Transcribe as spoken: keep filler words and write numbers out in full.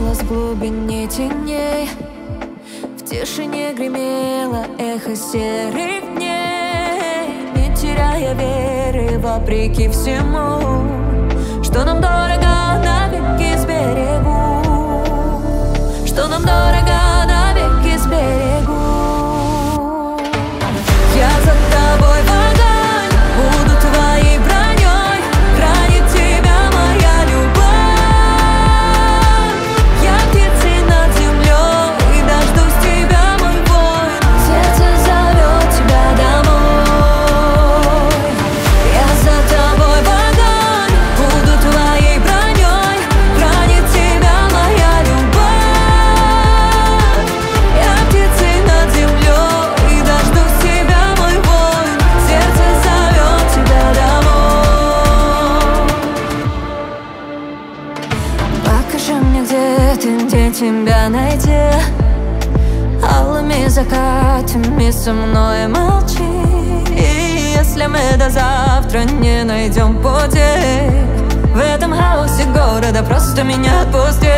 Пряталась в глубине теней, в тишине гремело эхо серых дней. Не теряя веры, вопреки всему, что нам дорого, навеки сберегу. Что нам дорого, навеки сберегу. Я за тобой в огонь, буду твоей броней, хранит тебя моя любовь. Я птицей над землей, дождусь тебя, мой воин. Сердце зовет тебя домой. Я за тобой в огонь, буду твоей броней, хранит тебя моя любовь. Я птицей над землей, дождусь тебя, мой воин. Сердце зовет тебя домой. Покажи мне, где ты, где тебя найти. Алыми закатами со мной молчи. И если мы до завтра не найдем пути, в этом хаосе города просто меня отпусти.